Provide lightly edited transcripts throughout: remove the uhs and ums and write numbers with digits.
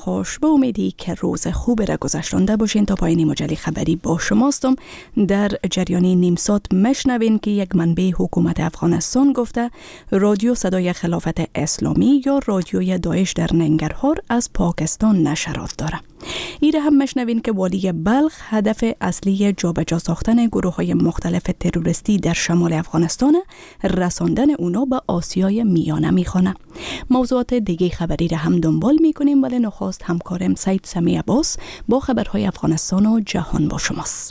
خوش، به امیدی که روز خوبی را گذشتانده باشین. تا پایین مجله خبری با شماستم. در جریان نیم ساعت مشنوین که یک منبع حکومت افغانستان گفته رادیو صدای خلافت اسلامی یا رادیوی داعش در ننگرهار از پاکستان نشرات داره. ایره هم مشنوین که والی بلخ هدف اصلی جابجا ساختن گروه‌های مختلف تروریستی در شمال افغانستان رساندن اونا به آسیای میانه میخوانه. موضوعات دیگه خبری را هم دنبال میکنیم، ولی نخست همکارم سید سمی عباس با خبرهای افغانستان و جهان با شماست.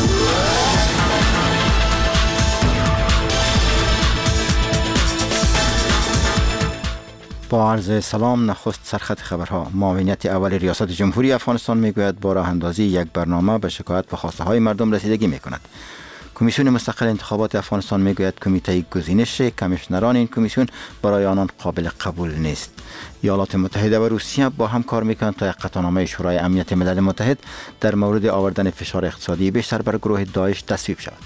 با عرض سلام، نخست سرخط خبرها. معاونیت اول ریاست جمهوری افغانستان میگوید با راه اندازی یک برنامه به شکایت و خواسته های مردم رسیدگی میکند. کمیسیون مستقل انتخابات افغانستان میگوید کمیته گزینش کمیشنران این کمیسیون برای آنان قابل قبول نیست. ایالات متحده و روسیه با هم کار میکنند تا یک قطعنامه شورای امنیت ملل متحد در مورد آوردن فشار اقتصادی بیشتر بر گروه داعش تصویب شود.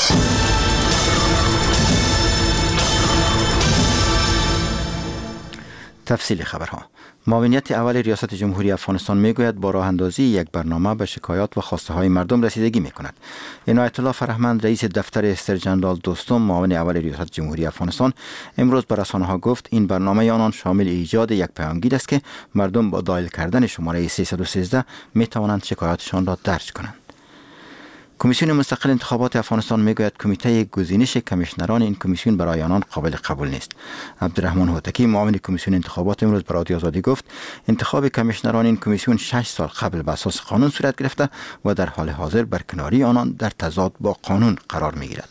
تفصیل خبرها. معاونیت اول ریاست جمهوری افغانستان میگوید با راه اندازی یک برنامه به شکایات و خواسته های مردم رسیدگی میکند. عنایت الله فرهمند رئیس دفتر استر جنرال دوستم معاون اول ریاست جمهوری افغانستان امروز به رسانه ها گفت این برنامه آنان شامل ایجاد یک پیامگیر است که مردم با دایل کردن شماره 313 می توانند شکایاتشان را درج کنند. کمیسیون مستقل انتخابات افغانستان میگوید کمیته گزینش کمیشنران این کمیسیون برای آنان قابل قبول نیست. عبدالرحمن هوتکی معاون کمیسیون انتخابات امروز به رادیو آزادی گفت انتخاب کمیشنران این کمیسیون 6 سال قبل به اساس قانون صورت گرفته و در حال حاضر برکناری آنان در تضاد با قانون قرار میگیرد.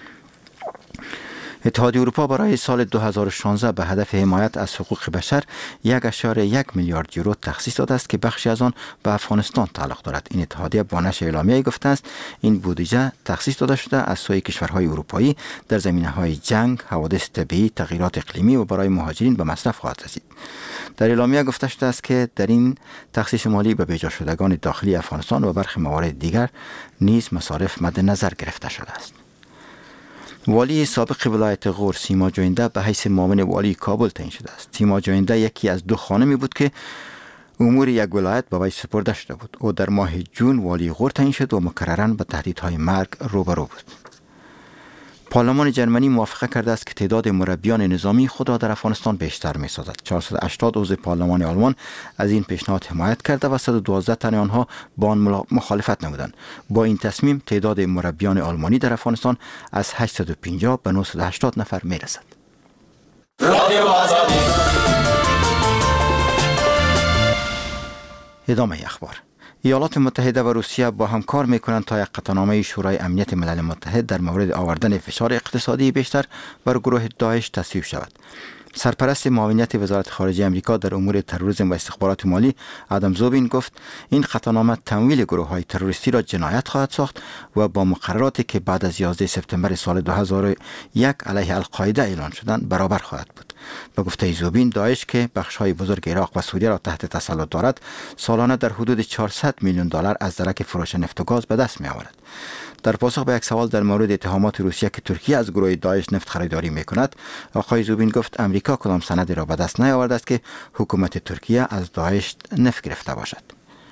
اتحادیه اروپا برای سال 2016 به هدف حمایت از حقوق بشر 1.1 میلیارد یورو تخصیص داده است که بخشی از آن به افغانستان تعلق دارد. این اتحادیه با نشر اعلامیه‌ای گفته است این بودجه تخصیص داده شده از سوی کشورهای اروپایی در زمینه‌های جنگ، حوادث طبیعی، تغییرات اقلیمی و برای مهاجرین به مصرف خواهد رسید. در اعلامیه گفته شده است که در این تخصیص مالی به بیجا شدگان داخلی افغانستان و برخی موارد دیگر نیز مصارف مد نظر گرفته شده است. والی سابق ولایت غور سیما جوینده به حیث معاون والی کابل تعیین شده است. سیما جوینده یکی از دو خانمی بود که امور یک ولایت به وی سپرده شده بود. او در ماه جون والی غور تعیین شد و مکرراً به تهدیدهای مرگ روبرو بود. پارلمان جرمنی موافقه کرده است که تعداد مربیان نظامی خود را در افغانستان بیشتر می‌سازد. 480 عضو پارلمان آلمان از این پیشنهاد حمایت کرده و 112 تن آنها با آن مخالفت نمودند. با این تصمیم تعداد مربیان آلمانی در افغانستان از 850 به 980 نفر می‌رسد. ادامه اخبار. ایالات متحده و روسیه با هم کار میکنند تا یک قطعنامه شورای امنیت ملل متحد در مورد آوردن فشار اقتصادی بیشتر بر گروه داعش تصویب شود. سرپرست معاونیت وزارت خارجه امریکا در امور تروریسم و استخبارات مالی آدم زوبین گفت این قطعنامه تمویل گروه‌های تروریستی را جنایت خواهد ساخت و با مقرراتی که بعد از 11 سپتامبر سال 2001 علیه القاعده اعلان شدند برابر خواهد بود. به گفته زوبین داعش که بخش‌های بزرگ عراق و سوریه را تحت تسلط دارد سالانه در حدود 400 میلیون دلار از درک فروش نفت و گاز به دست می‌آورد. در پاسخ به یک سوال در مورد اتهامات روسیه که ترکیه از گروه داعش نفت خریداری می‌کند، آقای زوبین گفت امریکا کدام سندی را به دست نیاورده است که حکومت ترکیه از داعش نفت گرفته باشد.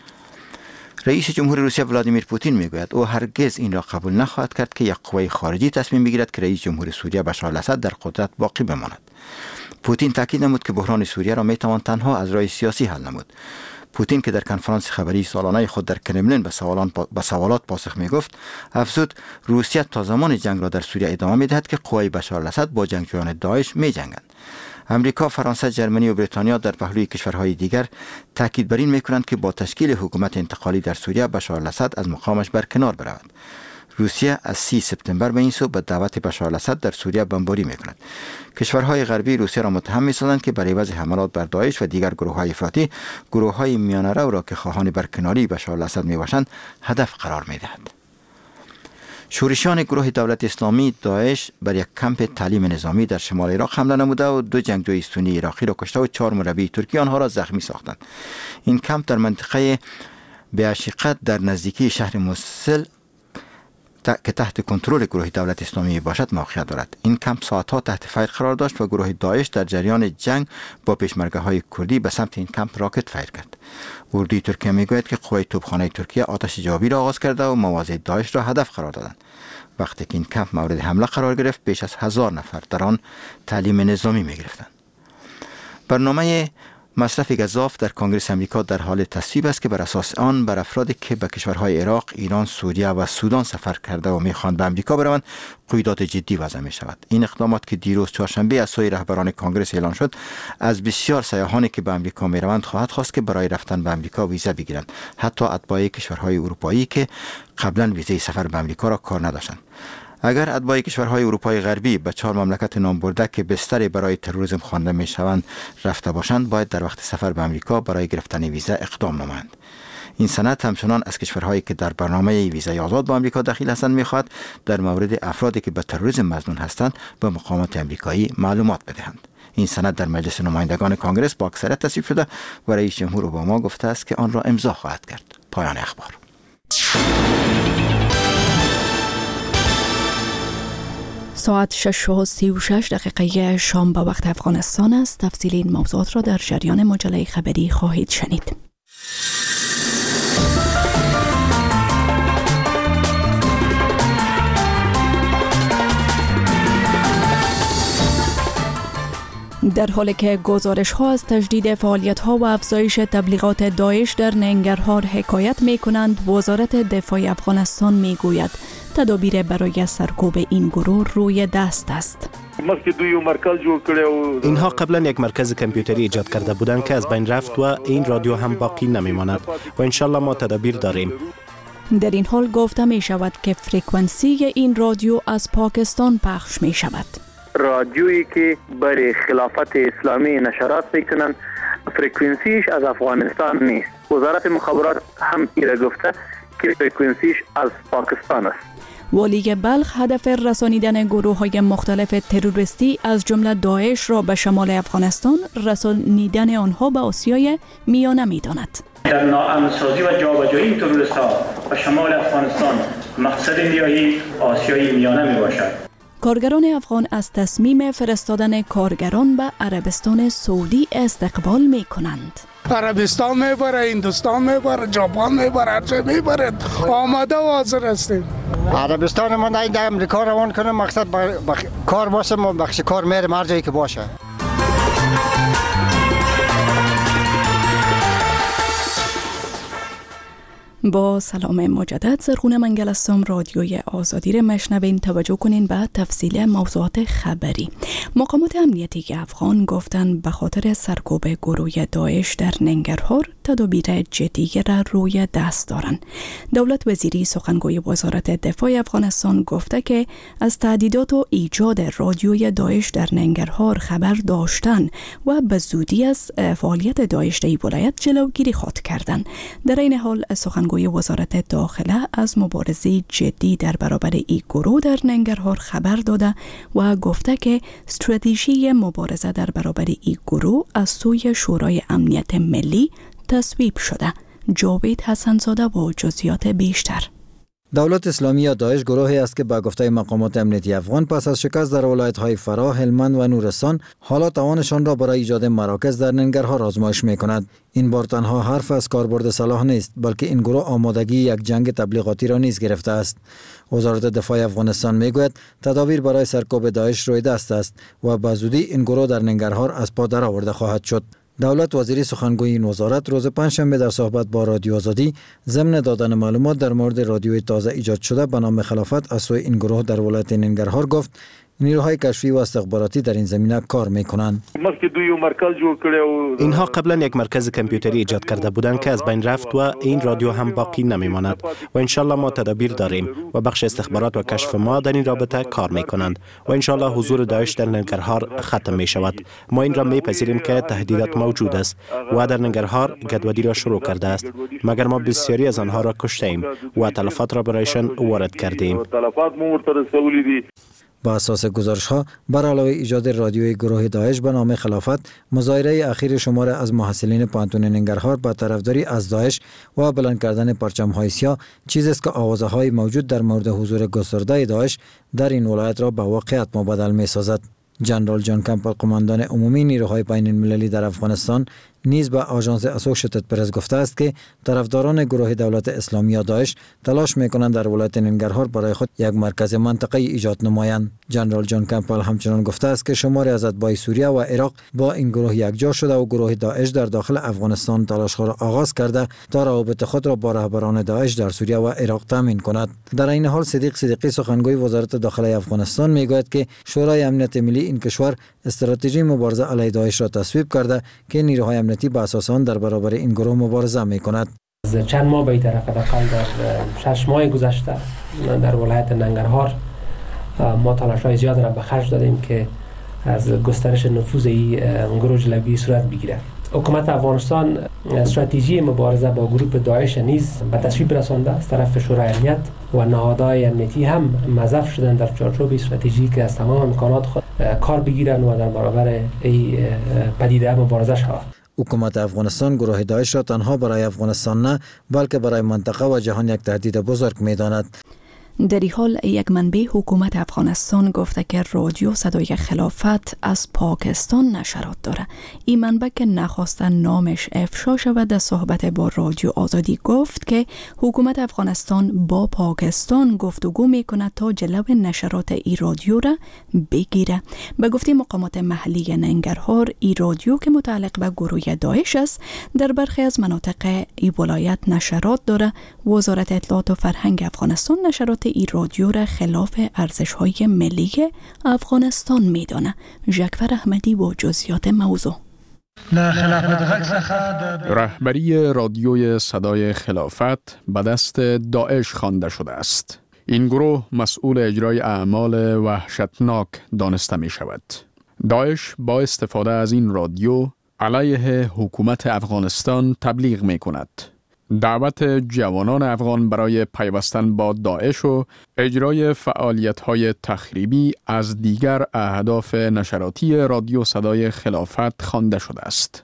رئیس جمهور روسیه ولادیمیر پوتین میگوید او هرگز این را قبول نخواهد کرد که یک قوه خارجی تصمیم بگیرد که رئیس جمهور سوریه بشار الاسد در قدرت باقی بماند. پوتین تاکید نمود که بحران سوریه را میتوان تنها از راه سیاسی حل نمود. پوتین که در کنفرانس خبری سالانه خود در کرملین به سوالات پاسخ میگفت افزود روسیه تا زمان جنگ را در سوریه ادامه میدهد که قوای بشار الاسد با جنگجویان داعش میجنگند. امریکا، فرانسه، جرمنی و بریتانیا در پهلوی کشورهای دیگر تاکید بر این میکنند که با تشکیل حکومت انتقالی در سوریه بشار الاسد از مقامش برکنار برود. روسیه از 30 سپتامبر به این سو به دعوت بشار الاسد در سوریه بمباری میکند. کشورهای غربی روسیه را متهم می‌سازند که برای عوض حملات بر داعش و دیگر گروه‌های افراطی گروه‌های میانه‌رو را که خواهان برکناری بشار الاسد میباشند هدف قرار میدهد. شورشیان گروه دولت اسلامی داعش بر یک کمپ تعلیم نظامی در شمال عراق حمله نموده و 2 جنگجوی سنی عراقی را کشته و 4 مربی ترکی آنها را زخمی ساختند. این کمپ در منطقه بیاشقت در نزدیکی شهر موصل که تحت کنترل گروه دولت اسلامی باشد موقعیت دارد. این کمپ ساعتها تحت فیر قرار داشت و گروه داعش در جریان جنگ با پشمرگه‌های کردی به سمت این کمپ راکت فیر کرد. اردوی ترکیه میگوید که قوای توپخانه ترکیه آتش جوابی را آغاز کرده و مواضع داعش را هدف قرار دادند. وقتی که این کمپ مورد حمله قرار گرفت، بیش از 1000 نفر در آن تعلیم نظامی می‌گرفتند. برنامه مصرف گزاف در کنگره امریکا در حال تصویب است که بر اساس آن بر افرادی که به کشورهای عراق، ایران، سوریه و سودان سفر کرده و می‌خواهند به امریکا بروند قیودات جدی وضع می شود. این اقدامات که دیروز چهارشنبه از سوی رهبران کنگره اعلان شد، از بسیار سیاحانی که به امریکا می روند خواهد خواست که برای رفتن به امریکا ویزا بگیرند، حتی اتباع کشورهای اروپایی که قبلا ویزای سفر به امریکا را کار نداشتند. اگر اتباع کشورهای اروپای غربی به 4 مملکت نام برده که بستری برای تروریسم خوانده می شوند رفته باشند، باید در وقت سفر به امریکا برای گرفتن ویزا اقدام نمایند. این سند همچنان از کشورهایی که در برنامه ویزای آزاد با امریکا داخل هستند می‌خواهد در مورد افرادی که به تروریسم مظنون هستند به مقامات امریکایی معلومات بدهند. این سند در مجلس نمایندگان کنگره با اکثریت تصویب شده و رئیس جمهور اوباما گفته است که آن را امضا خواهد کرد. پایان اخبار. ساعت 6:36 شام به وقت افغانستان است. تفصیل این موضوعات را در جریان مجله خبری خواهید شنید. در حالی که گزارش ها از تجدید فعالیت ها و افزایش تبلیغات داعش در ننگرهار حکایت می کنند، وزارت دفاع افغانستان می گوید تدابیر برای سرکوب این گروه روی دست است. اینها قبلا یک مرکز کامپیوتری ایجاد کرده بودند که از بین رفت و این رادیو هم باقی نمی ماند و انشالله ما تدابیر داریم. در این حال گفته می شود که فرکانسی این رادیو از پاکستان پخش می شود. رادیویی که برای خلافت اسلامی نشرات میکنن فرکانسیش از افغانستان نیست. وزارت مخابرات هم ایره گفته که فرکانسیش از پاکستان است. والی بلخ هدف رسانیدن گروه‌های مختلف تروریستی از جمله داعش را به شمال افغانستان رسانیدن آنها به آسیای میانه می‌داند. در ناامن‌سازی و جابجایی تروریست‌ها به شمال افغانستان مقصد نهایی آسیای میانه میباشد. کارگران افغان از تصمیم فرستادن کارگران به عربستان سعودی استقبال می کنند. عربستان میبره، هندوستان میبره، ژاپن میبره، هرچه میبره، آماده و حاضر هستیم. عربستان ما در امریکا روان کنه، مقصد کار باشه، ما بخش کار میریم هر جایی که باشه. با سلام مجدد، زرغون منگل هستم. رادیوی آزادی را مشنوین. توجه کنین به تفصیل موضوعات خبری. مقامات امنیتی افغان گفتند به خاطر سرکوب گروه داعش در ننگرهار تدابیر جدی را روی دست دارند. دولت وزیری سخنگوی وزارت دفاع افغانستان گفته که از تهدیدات و ایجاد رادیوی داعش در ننگرهار خبر داشتن و به زودی از فعالیت داعش در ولایت جلوگیری خواهد کردند. در این حال سخنگوی وزارت داخله از مبارزه جدی در برابر این گروه در ننگرهار خبر داده و گفته که استراتژی مبارزه در برابر این گروه از سوی شورای امنیت ملی تصویب شده. جاوید حسن‌زاده با جزئیات بیشتر. دولت اسلامی یا داعش گروهی است که به گفته مقامات امنیتی افغان پس از شکست در ولایت‌های فراه، هلمند و نورستان حالا توانشان را برای ایجاد مراکز در ننگرهار آزمایش می‌کند. این بار تنها حرف از کاربرد سلاح نیست، بلکه این گروه آمادگی یک جنگ تبلیغاتی را نیز گرفته است. وزارت دفاع افغانستان میگوید تدابیر برای سرکوب داعش روی دست است و به زودی این گروه در ننگرهار از پا درآورده خواهد شد. دولت وزیری سخنگوی این وزارت روز پنجشنبه در صحبت با رادیو آزادی ضمن دادن معلومات در مورد رادیوی تازه ایجاد شده به نام خلافت از سوی این گروه در ولایت ننگرهار گفت نیروهای کشفی و استخباراتی در این زمینه کار میکنند. اینها قبلا یک مرکز کامپیوتری ایجاد کرده بودند که از بین رفت و این رادیو هم باقی نمیماند و انشالله ما تدابیر داریم و بخش استخبارات و کشف ما در این رابطه کار میکنند و انشالله حضور داعش در ننگرهار ختم می شود. ما این را میپذیریم که تهدیدات موجود است و در ننگرهار گدوادی را شروع کرده است، مگر ما بسیاری از آنها را کشتیم و تلفات را برایشان وارد کردیم. با اساس گزارش‌ها بر علاوه ایجاد رادیوی گروه داعش به نام خلافت، مظاهره اخیر شمار از محصلین پانتون ننگرهار با طرفداری از داعش و بلند کردن پرچم‌های سیاه چیزی است که آوازه‌های موجود در مورد حضور گسترده داعش در این ولایت را به واقعیت مبدل می‌سازد. جنرال جان کمپل، قماندان عمومی نیروهای بین المللی در افغانستان، نیز به آژانس اسوشیتد پرس گفته است که طرفداران گروه دولت اسلامی یا داعش تلاش میکنند در ولایت ننگرهار برای خود یک مرکز منطقه‌ای ایجاد نمایند. جنرال جان کمپبل همچنین گفته است که شماری از اتباع سوریه و عراق با این گروه یکجا شده و گروه داعش در داخل افغانستان تلاش‌ها را آغاز کرده تا روابط خود را با رهبران داعش در سوریه و عراق تامین کند. در این حال صدیق صدیقی سخنگوی وزارت داخلی افغانستان میگوید که شورای امنیت ملی این کشور استراتژی مبارزه علیه داعش را تصویب کرده که نیروهای امنیتی به اساس آن در برابر این گروه مبارزه می‌کند. از چند ماه به این طرف حداقل در 6 ماه گذشته در ولایت ننگرهار ما تلاش‌های زیاد را به خرج دادیم که از گسترش نفوذ این گروه جلوی صورت بگیرد. حکومت افغانستان استراتژی مبارزه با گروه داعش نیز به تصویب رسانده از طرف شورای امنیت و نهادهای امنیتی هم مضاف شدن در چارچوب استراتژی که از تمام امکانات خود کار بگیرند و در برابر این پدیده مبارزه شود. حکومت افغانستان گروه داعش را تنها برای افغانستان نه بلکه برای منطقه و جهان یک تهدید بزرگ می‌داند. در این حال یک منبع حکومت افغانستان گفته که رادیو صدای خلافت از پاکستان نشرات داره. این منبع که نخواستن نامش افشا شود در صحبت با رادیو آزادی گفت که حکومت افغانستان با پاکستان گفتگو میکنه تا جلو نشرات این رادیو را بگیره. به گفته مقامات محلی ننگرهار، این رادیو که متعلق به گروه داعش است در برخی از مناطق این ولایت نشرات داره. وزارت اطلاعات و فرهنگ افغانستان نشرات این رادیو را خلاف ارزش‌های ملی افغانستان می‌داند. ژکفر احمدی با جزئیات موضوع. رهبری رادیوی صدای خلافت به دست داعش خوانده شده است. این گروه مسئول اجرای اعمال وحشتناک دانسته می شود. داعش با استفاده از این رادیو علیه حکومت افغانستان تبلیغ می کند. دعوت جوانان افغان برای پیوستن با داعش و اجرای فعالیت‌های تخریبی از دیگر اهداف نشراتی رادیو صدای خلافت خوانده شده است.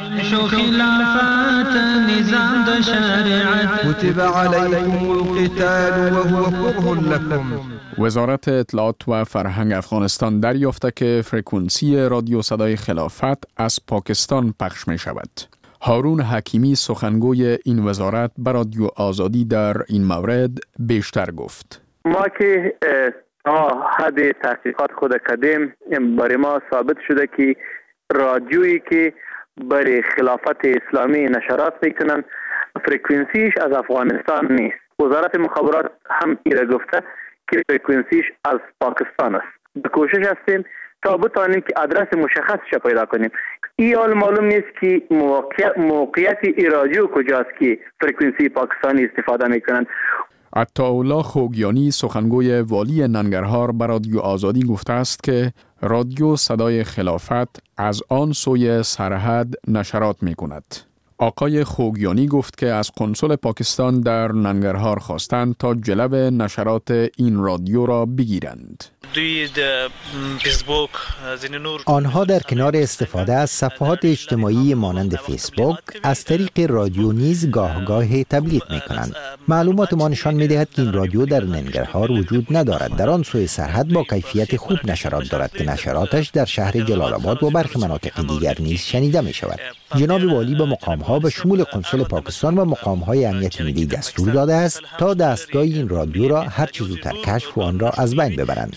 وزارت اطلاعات و فرهنگ افغانستان دریافته که فرکانسی رادیو صدای خلافت از پاکستان پخش می شود. هارون حکیمی سخنگوی این وزارت به رادیو آزادی در این مورد بیشتر گفت. ما که تا حد تحقیقات خود کردیم برای ما ثابت شده که رادیویی که برای خلافت اسلامی نشرات میکنن فرکانسیش از افغانستان نیست. وزارت مخابرات هم ایره گفته که فرکانسیش از پاکستان است. به کوشش هستیم تا بتانیم که آدرس مشخصش پیدا کنیم. این حال معلوم نیست که موقعیت این رادیو کجاست که فرکانسی پاکستانی استفاده میکنند. عطاالله خوگیانی سخنگوی والی ننگرهار به رادیو آزادی گفته است که رادیو صدای خلافت از آن سوی سرحد نشرات میکند. آقای خوگیانی گفت که از قنصل پاکستان در ننگرهار خواستند تا جلب نشرات این رادیو را بگیرند. آنها در کنار استفاده از صفحات اجتماعی مانند فیسبوک از طریق رادیو نیز گاه تبلیغ می کنند. معلومات ما نشان می دهد که این رادیو در ننگرهار وجود ندارد. در آن سوی سرحد با کیفیت خوب نشرات دارد که نشراتش در شهر جلال آباد و برخی مناطق دیگر نیز شنیده می شود. جناب والی به مقام‌ها به شمول قنصل پاکستان و مقام‌های امنیت ملی دستور داده است تا دستگاه این رادیو را هر چه زودتر کشف و آن را از بین ببرند.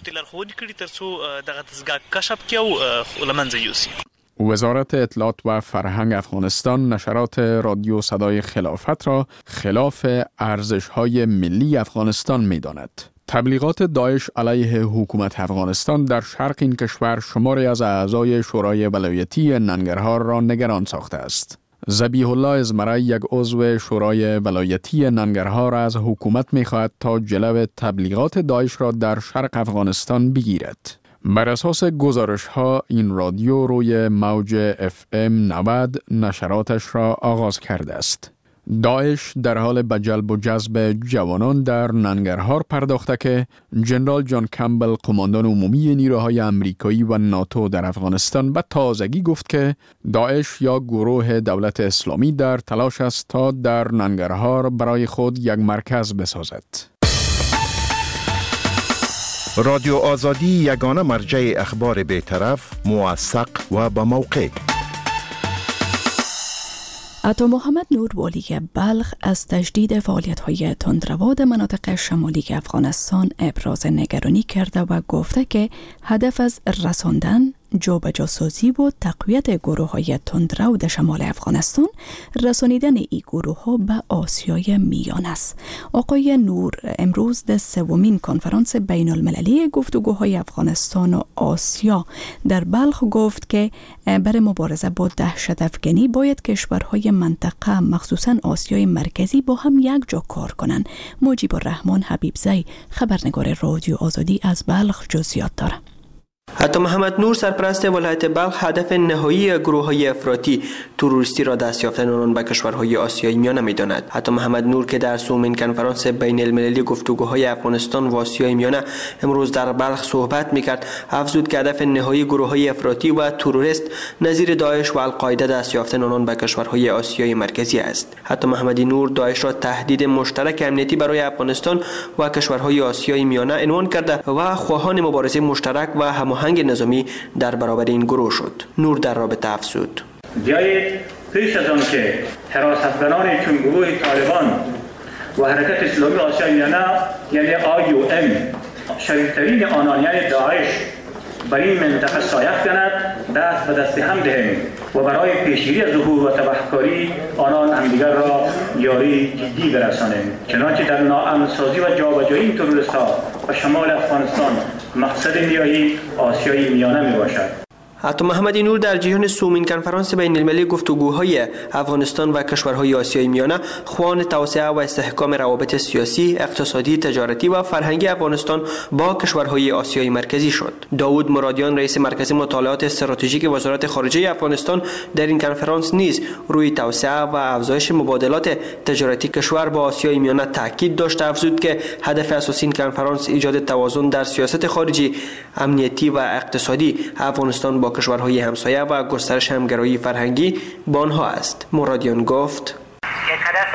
وزارت اطلاعات و فرهنگ افغانستان نشرات رادیو صدای خلافت را خلاف ارزش‌های ملی افغانستان می‌داند. تبلیغات داعش علیه حکومت افغانستان در شرق این کشور شماری از اعضای شورای ولایتی ننگرهار را نگران ساخته است. ذبیح الله ازمره یک عضو شورای ولایتی ننگرهار از حکومت می‌خواهد تا جلو تبلیغات داعش را در شرق افغانستان بگیرد. بر اساس گزارش‌ها این رادیو روی موج FM 90 نشراتش را آغاز کرده است. داعش در حال به جلب و جذب جوانان در ننگرهار پرداخته که جنرال جان کمبل قماندان عمومی نیروهای امریکایی و ناتو در افغانستان به تازگی گفت که داعش یا گروه دولت اسلامی در تلاش است تا در ننگرهار برای خود یک مرکز بسازد. رادیو آزادی یگانه مرجع اخبار بی‌طرف، موثق و با موقع. عطا محمد نور والی بلخ از تجدید فعالیت‌های تندرو در مناطق شمالی افغانستان ابراز نگرانی کرده و گفته که هدف از رساندن، جابجاسازی و تقویت گروه‌های تندرو در شمال افغانستان رسانیدن این گروه‌ها به آسیای میان است. آقای نور امروز در سومین کنفرانس بین المللی گفتگوهای افغانستان و آسیا در بلخ گفت که برای مبارزه با دهشت افکنی باید کشورهای منطقه مخصوصاً آسیای مرکزی با هم یک جا کار کنند. مجیب الرحمن حبیبزی خبرنگار رادیو آزادی از بلخ جزئیات دارد. عطا محمد نور سرپرست ولایت بلخ هدف نهایی گروه‌های افراطی تروریستی را دست یافتن آنان به کشورهای آسیای میانه می‌داند. عطا محمد نور که در سومین کنفرانس بین المللی گفتگوهای افغانستان و آسیای میانه امروز در بلخ صحبت می‌کرد، افزود که هدف نهایی گروه‌های افراطی و تروریست نظیر داعش و القاعده دست یافتن آنان به کشورهای آسیای مرکزی است. عطا محمد نور داعش را تهدید مشترک امنیتی برای افغانستان و کشورهای آسیای میانه عنوان کرده و خواهان مبارزه مشترک و هماهنگ نظامی در برابر این گروه شد. نور در رابطه افزود: بیایید پیش از آن که حراستگران چون گروه طالبان و حرکت اسلامی آسیای میانه یعنی IOM شریک‌ترین آنان یعنی داعش بر این منطقه سایه کند، دست به دست هم دهیم و برای پیشگیری از ظهور و تبهکاری آنان همدیگر را یاری جدی برسانیم. چنانچه در ناامن‌سازی و جابجایی این تروریست‌ها و شمال افغانستان مقصد نهایی آسیای میانه میباشد. عطا محمد نور در جریان سومین کنفرانس بین المللی گفتگوهای افغانستان و کشورهای آسیای میانه خواهان توسعه و استحکام روابط سیاسی، اقتصادی، تجارتی و فرهنگی افغانستان با کشورهای آسیای مرکزی شد. داود مرادیان رئیس مرکز مطالعات استراتژیک وزارت خارجه افغانستان در این کنفرانس نیز روی توسعه و افزایش مبادلات تجارتی کشور با آسیای میانه تاکید داشت. افزود که هدف اساسی این کنفرانس ایجاد توازن در سیاست خارجی، امنیتی و اقتصادی افغانستان با کشورهای همسایه و گسترش همگرایی فرهنگی با آنها است. مرادیان گفت: یک هدف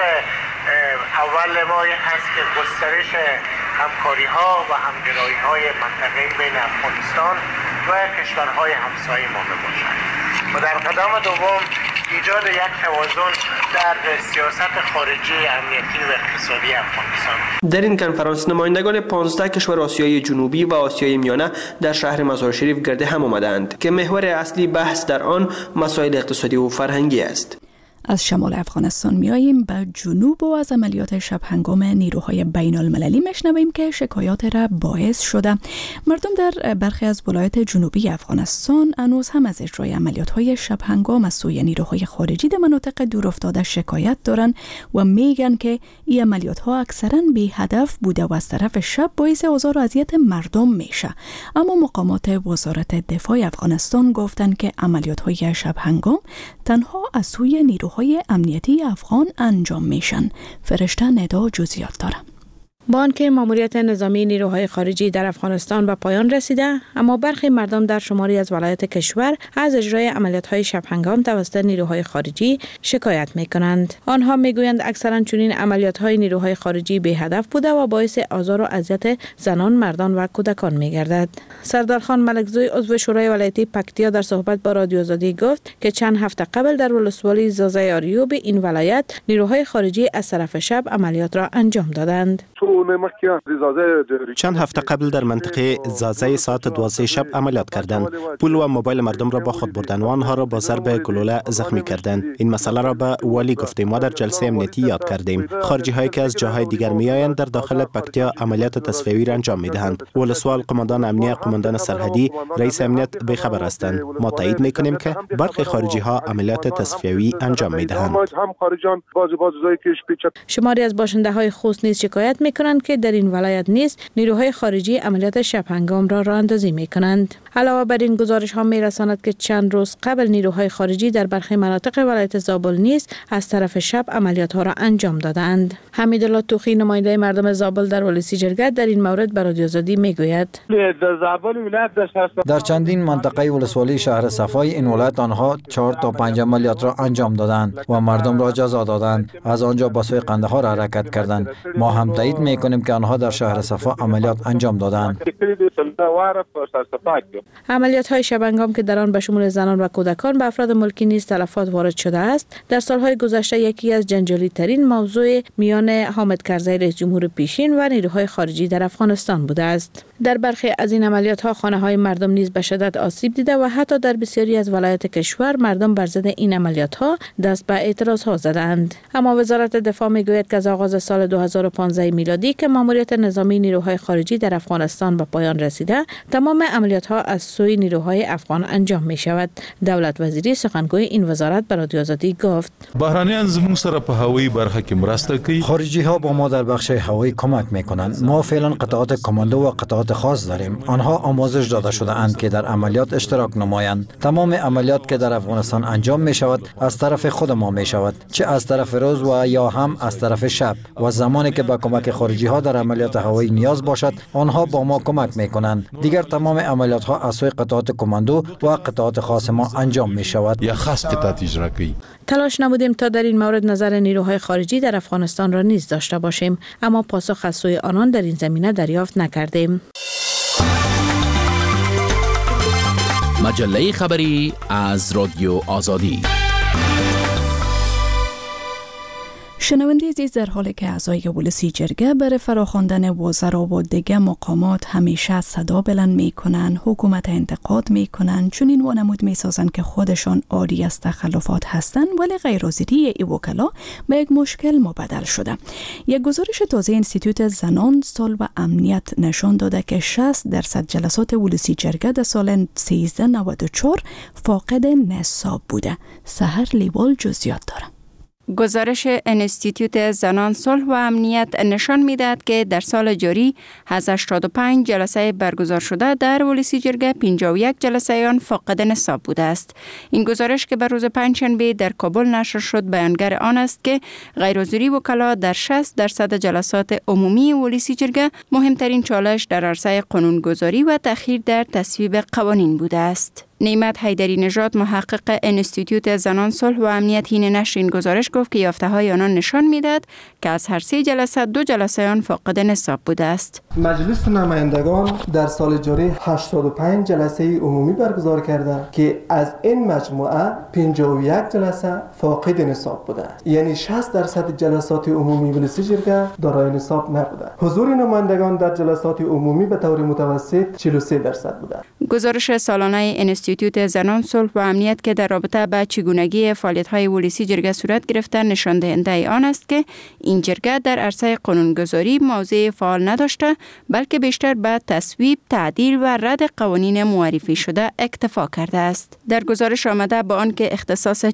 اول ما هست که گسترش همکاری ها و همگرایی های منطقه‌ای بین افغانستان و کشورهای همسایه ما باشد و در قدم دوم ایجاد یک توازن در سیاست خارجی، امنیتی و اقتصادی افغانستان. در این کنفرانس نمایندگان 15 کشور آسیای جنوبی و آسیای میانه در شهر مزار شریف گرد هم آمدند که محور اصلی بحث در آن مسائل اقتصادی و فرهنگی است. از شمال افغانستان میاییم به جنوب و از عملیات شب هنگام نیروهای بین المللی میشنویم که شکایات را باعث شده مردم در برخی از ولایات جنوبی افغانستان هنوز هم از اجرای عملیات‌های شب هنگام از سوی نیروهای خارجی در مناطق دورافتاده شکایت دارند و میگن که این عملیات‌ها اکثراً بی هدف بوده و از طرف شب باعث آزار و اذیت مردم میشه. اما مقامات وزارت دفاع افغانستان گفتند که عملیات‌های شب هنگام تنها از سوی نیروهای امنیتی افغان انجام میشن. فرشته ندا جزئیات داره. با آنکه ماموریت نظامی نیروهای خارجی در افغانستان به پایان رسیده، اما برخی مردم در شماری از ولایات کشور از اجرای عملیات‌های شب هنگام توسط نیروهای خارجی شکایت می‌کنند. آنها می‌گویند اکثراً چنین عملیات‌های نیروهای خارجی بی هدف بوده و باعث آزار و اذیت زنان، مردان و کودکان می‌گردد. سردار خان ملکزوی عضو شورای ولایتی پکتیا در صحبت با رادیو آزادی گفت که چند هفته قبل در ولسوالی زازای آریوب این ولایت نیروهای خارجی از طرف شب عملیات را انجام دادند. چند هفته قبل در منطقه زازه ساعت 12 شب عملیات کردند. پول و موبایل مردم را با خود بردند و آنها را با ضرب گلوله زخمی کردند. این مسئله را به والی گفتیم و در جلسه امنیتی یاد کردیم. خارجی هایی که از جاهای دیگر میآیند در داخل پکتیا عملیات تصفیه‌ای را انجام میدهند. ولسوال، قماندان امنیت، قماندان سرحدی، رئیس امنیت بخبر هستند. ما تایید میکنیم که برخی خارجی ها عملیات تصفیه‌ای انجام میدهند. شماری از باشنده های خوست نیز شکایت میکنند که در این ولایت نیز نیروهای خارجی عملیات شب هنگام را راه اندازی میکنند. علاوه بر این گزارش ها میرساند که چند روز قبل نیروهای خارجی در برخی مناطق ولایت زابل نیز از طرف شب عملیات ها را انجام دادند. حمیدالله توخی نماینده مردم زابل در ولسی جرگت در این مورد به رادیو آزادی میگوید: در چندین منطقه ولسوالی شهر صفای این ولایت آنها 4 تا 5 عملیات را انجام دادند و مردم را جزا دادند. از آنجا به سوی قندهار حرکت کردند. ما هم تایید میکنیم که آنها در شهر صفا عملیات انجام دادند. عملیات های شبهنگام که در آن به شمول زنان و کودکان به افراد ملکی نیز تلفات وارد شده است، در سالهای گذشته یکی از جنجالی ترین موضوع میان حامد کرزی رئیس جمهور پیشین و نیروهای خارجی در افغانستان بوده است. در برخی از این عملیات ها خانه های مردم نیز به شدت آسیب دیده و حتی در بسیاری از ولایات کشور مردم بر ضد این عملیات ها دست به اعتراض ها زدند. اما وزارت دفاع میگوید که از آغاز سال 2015 میلادی که ماموریت نظامی نیروهای خارجی در افغانستان به پایان رسیده، تمام عملیات ها از سوی نیروهای افغان انجام می شود. دولت وزیری سخنگوی این وزارت به رادیو آزادی گفت: بهرانیان زموږ سره په هوایي برخه کې مرسته کوي. خارجی ها با ما در بخش هوایی کمک میکنند. ما فعلا قطعات کماندو و قطعات خاص داریم. آنها آموزش داده شده اند که در عملیات اشتراک نمایند. تمام عملیات که در افغانستان انجام می شود از طرف خود ما می شود، چه از طرف روز و یا هم از طرف شب. و زمانی که به کمک خارجی ها در عملیات هوایی نیاز باشد، آنها با ما کمک می کنند. دیگر تمام عملیات ها از سوی قطعات کماندو و قطعات خاص ما انجام می شود. یا خاص قطعات اجرا کوي. تلاش نمودیم تا در این مورد نظر نیروهای خارجی در افغانستان را نیز داشته باشیم، اما پاسخ از سوی آنان در این زمینه دریافت نکردیم. مجله خبری از رادیو آزادی. شنونده عزیز، در حالی که اعضای ولسی جرگه برای فراخواندن وزرا و دیگر مقامات همیشه صدا بلند میکنن، حکومت انتقاد میکنن، چون این وانمود میسازن که خودشان عاری از تخلفات هستند، ولی غیرحاضری ای وکلا به یک مشکل مبدل شده. یک گزارش تازه انستیتوت زنان، صلح و امنیت نشان داده که 60% جلسات ولسی جرگه در سال 1394 فاقد نصاب بوده. سحر لیوال جزئیات داره. گزارش انستیتوت زنان، صلح و امنیت نشان می‌دهد که در سال جاری از 85 جلسه برگزار شده در ولسی جرگه 51 جلسه آن فاقد نصاب بوده است. این گزارش که بر روز پنجشنبه در کابل نشر شد بیانگر آن است که غیرحاضری وکلا در 60% جلسات عمومی ولسی جرگه مهمترین چالش در عرصه قانونگذاری و تأخیر در تصویب قوانین بوده است. نعمت حیدری نژاد، محقق انستیتوت زنان، صلح و امنیت، حین نشر این گزارش گفت که یافته‌های آنان نشان می‌دهد که از هر 3 جلسه 2 جلسه آن فاقد نصاب بوده است. مجلس نمایندگان در سال جاری 85 جلسه عمومی برگزار کرده که از این مجموعه 51 جلسه فاقد نصاب بوده است. یعنی 60% جلسات عمومی ولسی جرگه دارای نصاب نبوده. حضور نمایندگان در جلسات عمومی به طور متوسط 43% بوده. گزارش سالانه انستیتوت زنان، صلح و امنیت که در رابطه با چگونگی فعالیت‌های ولسی جرگه صورت گرفته نشان دهنده آن است که این جرگه در عرصه قانونگذاری موضع فعال نداشته، بلکه بیشتر به تصویب، تعدیل و رد قوانین معرفی شده اکتفا کرده است. در گزارش آمده با آن که اختصاص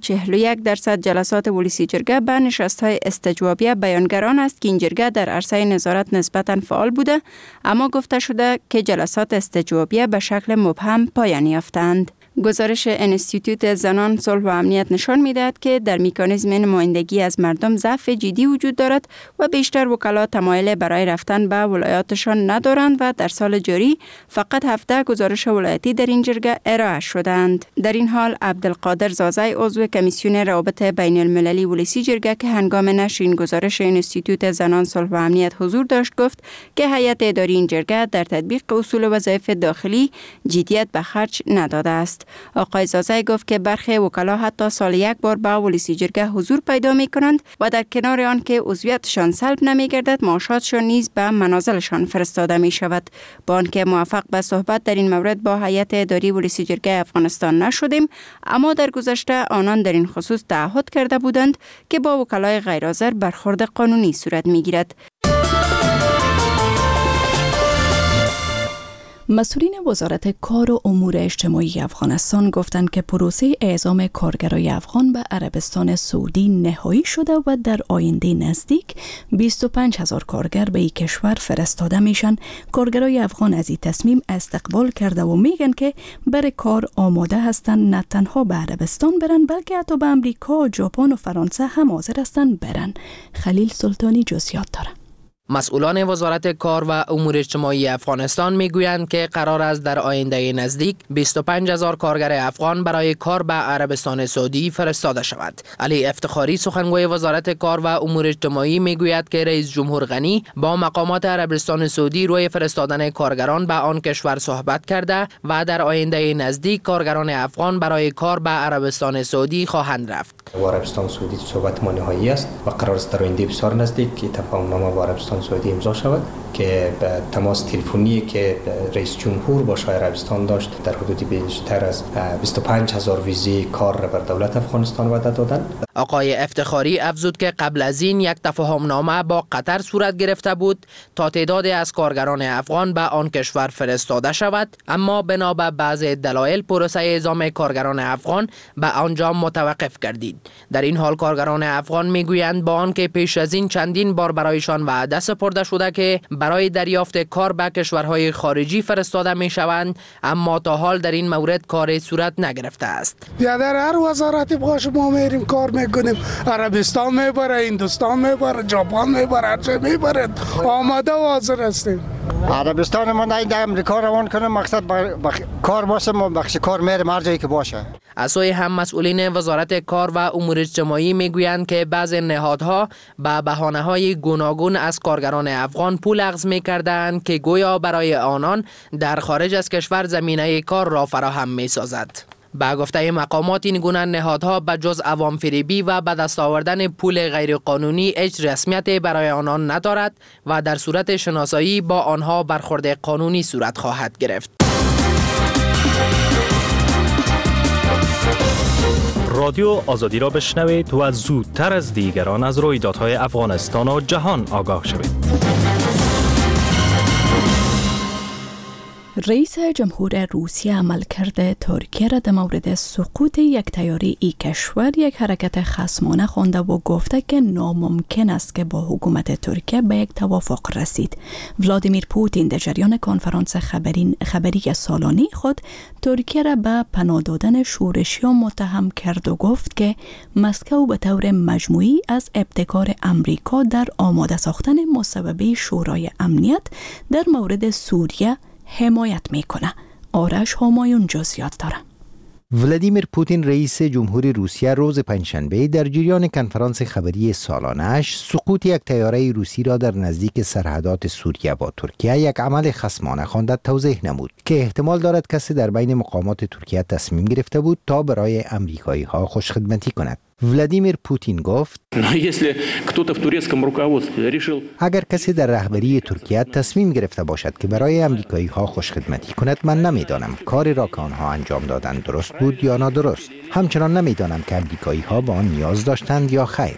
41% جلسات ولسی جرگه به نشست‌های استجوابیه بیانگران است که این جرگه در عرصه نظارت نسبتاً فعال بوده، اما گفته شده که جلسات استجوابیه به شکل مبهم پایان یافتند. گزارش انستیتوت زنان، صلح و امنیت نشان می‌دهد که در مکانیزم نمایندگی از مردم ضعف جدی وجود دارد و بیشتر وکلا تمایل برای رفتن به ولایاتشان ندارند و در سال جاری فقط 17 گزارش ولایتی در این جرگه ارائه شدند. در این حال عبدالقادر زازای، عضو کمیسیون روابط بین المللی ولسی جرگه که هنگام نشر این گزارش انستیتوت زنان، صلح و امنیت حضور داشت، گفت که هیئت اداری این جرگه در تطبیق اصول وظایف داخلی جدیت به خرج نداده است. آقای زازای گفت که برخی وکلا حتی سال یک بار به ولسی جرگه حضور پیدا می کنند و در کنار آن که عضویتشان سلب نمی گردد، معاشاتشان نیز به منازلشان فرستاده می شود. با آنکه موفق به صحبت در این مورد با هیئت اداری ولسی جرگه افغانستان نشدیم، اما در گذشته آنان در این خصوص تعهد کرده بودند که با وکلای غیرحاضر برخورد قانونی صورت می گیرد. مسئولین وزارت کار و امور اجتماعی افغانستان گفتند که پروسه اعزام کارگرای افغان به عربستان سعودی نهایی شده و در آینده نزدیک 25,000 کارگر به این کشور فرستاده میشن. کارگرای افغان از این تصمیم استقبال کرده و میگن که برای کار آماده هستند، نه تنها به عربستان برن بلکه حتی به امریکا، ژاپن و فرانسه هم حاضر هستند برن. خلیل سلطانی جزئیات داره. مسئولان وزارت کار و امور اجتماعی افغانستان میگویند که قرار است در آینده نزدیک 25,000 کارگر افغان برای کار به عربستان سعودی فرستاده شود. علی افتخاری سخنگوی وزارت کار و امور اجتماعی میگوید که رئیس جمهور غنی با مقامات عربستان سعودی روی فرستادن کارگران به آن کشور صحبت کرده و در آینده نزدیک کارگران افغان برای کار به عربستان سعودی خواهند رفت. عربستان سعودی صحبت ما نهایی است و قرار است در آینده بسیار نزدیک که تفاهمنامه با عربستان سعودی امضا شود که به تماس تلفنی که رئیس جمهور با شاه عربستان داشت در حدود بیشتر از 25,000 ویزه کار را بر دولت افغانستان وعده دادند. آقای افتخاری افزود که قبل از این یک تفاهمنامه با قطر صورت گرفته بود تا تعدادی از کارگران افغان به آن کشور فرستاده شود، اما بنا به بعضی دلایل پروسه اعزام کارگران افغان به آنجا متوقف گردید. در این حال کارگران افغان میگویند با آنکه پیش از این چندین بار برایشان وعده سپرده شده که برای دریافت کار به کشورهای خارجی فرستاده می شوند، اما تا حال در این مورد کاری صورت نگرفته است. در هر وزارتی باش ما میریم کار میکنیم، عربستان میبره، هندوستان میبره، ژاپن میبره، هرچه میبره، آماده و حاضر هستیم. عربستان ما نه در امریکا روان کنیم، مقصد کار باشه، ما بخش کار میریم هر جایی که باشه. از سوی هم مسئولین وزارت کار و امور اجتماعی میگویند که بعضی نهادها به بهانه‌های گوناگون از کارگران افغان پول اخذ می‌کردند که گویا برای آنان در خارج از کشور زمینه کار را فراهم می‌سازد. با گفته مقامات این گونه نهادها به جز عوام فریبی و به دست آوردن پول غیرقانونی هیچ رسمیتی برای آنان ندارد و در صورت شناسایی با آنها برخورد قانونی صورت خواهد گرفت. رادیو آزادی را بشنوید و زودتر از دیگران از رویدادهای افغانستان و جهان آگاه شوید. رئیس جمهور روسیه عمل کرده ترکیه را در مورد سقوط یک طیاره ای کشور یک حرکت خصمانه خوانده و گفته که ناممکن است که با حکومت ترکیه به یک توافق رسید. ولادیمیر پوتین در جریان کنفرانس خبری سالانه خود ترکیه را به پناه دادن شورشیان متهم کرد و گفت که مسکو به طور مجموعی از ابتکار امریکا در آماده ساختن مصوبه شورای امنیت در مورد سوریه حمایت میکنه. آرش همایون جزئیات داره. ولادیمیر پوتین رئیس جمهور روسیه روز پنجشنبه در جریان کنفرانس خبری سالانه‌اش سقوط یک طیاره روسی را در نزدیک سرحدات سوریه با ترکیه یک عمل خصمانه خوانده توضیح نمود که احتمال دارد کسی در بین مقامات ترکیه تصمیم گرفته بود تا برای امریکایی‌ها خوشخدمتی کند. ولادیمیر پوتین گفت اگر کسی در رهبری ترکیه تصمیم گرفته باشد که برای امریکایی‌ها خوشخدمتی کند، من نمیدانم کاری را که آنها انجام دادند درست بود یا نادرست. همچنان نمیدانم که امریکایی‌ها به آن نیاز داشتند یا خیر.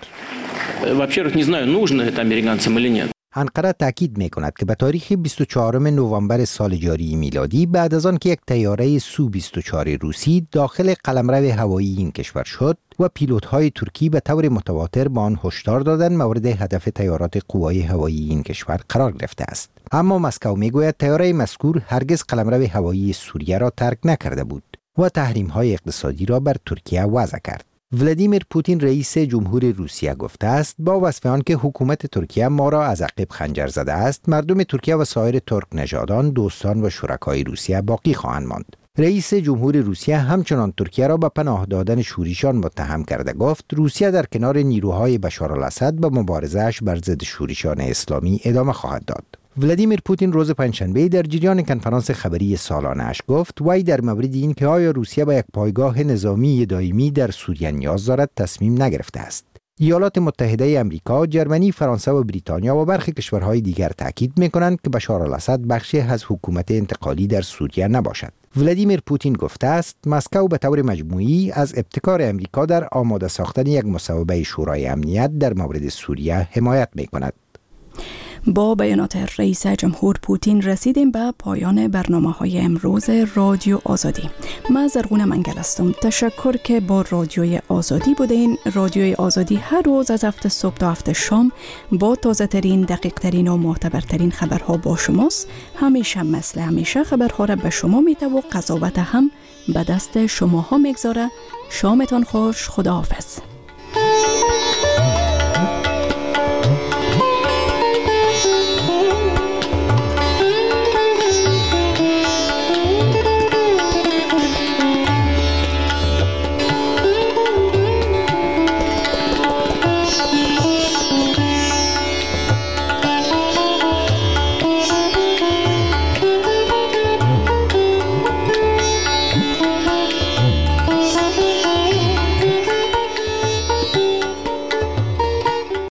انقره تاکید می‌کند که به تاریخ 24 نوامبر سال جاری میلادی بعد از آن که یک طیاره سو 24 روسی داخل قلمرو هوایی این کشور شد و پیلوت‌های ترکی به طور متواتر با آن هشدار دادند مورد هدف طیارات قوای هوایی این کشور قرار گرفته است. اما مسکو میگوید طیاره مذکور هرگز قلمرو هوایی سوریه را ترک نکرده بود و تحریم‌های اقتصادی را بر ترکیه وضع کرد. ولادیمیر پوتین رئیس جمهور روسیه گفته است با وصف آن که حکومت ترکیه ما را از عقب خنجر زده است، مردم ترکیه و سایر ترک نژادان، دوستان و شرکای روسیه باقی خواهند ماند. رئیس جمهور روسیه همچنان ترکیه را به پناه دادن شورشیان متهم کرده گفت روسیه در کنار نیروهای بشارالاسد به مبارزه‌اش بر ضد شورشیان اسلامی ادامه خواهد داد. ولادیمیر پوتین روز پنجشنبه در جریان کنفرانس خبری سالانه‌اش گفت وی در مورد این که آیا روسیه به یک پایگاه نظامی دائمی در سوریه نیاز دارد تصمیم نگرفته است. ایالات متحده آمریکا، ژرمنی، فرانسه و بریتانیا و برخی کشورهای دیگر تاکید می‌کنند که بشارالاسد بخشی از حکومت انتقالی در سوریه نباشد. ولادیمیر پوتین گفته است مسکو به طور مجموعی از ابتکار آمریکا در آماده ساختن یک مصوبه شورای امنیت در مورد سوریه حمایت می‌کند. با بیانات رئیس جمهور پوتین رسیدیم به پایان برنامه‌های امروز رادیو آزادی. من زرغونه منگل هستم. تشکر که با رادیوی آزادی بودین. رادیوی آزادی هر روز از هفت صبح تا هفت شام با تازه ترین، دقیق ترین و معتبرترین خبرها با شماست. همیشه مثل همیشه خبرها را به شما میده و قضاوت هم به دست شماها میگذاره. شامتان خوش. خداحافظ.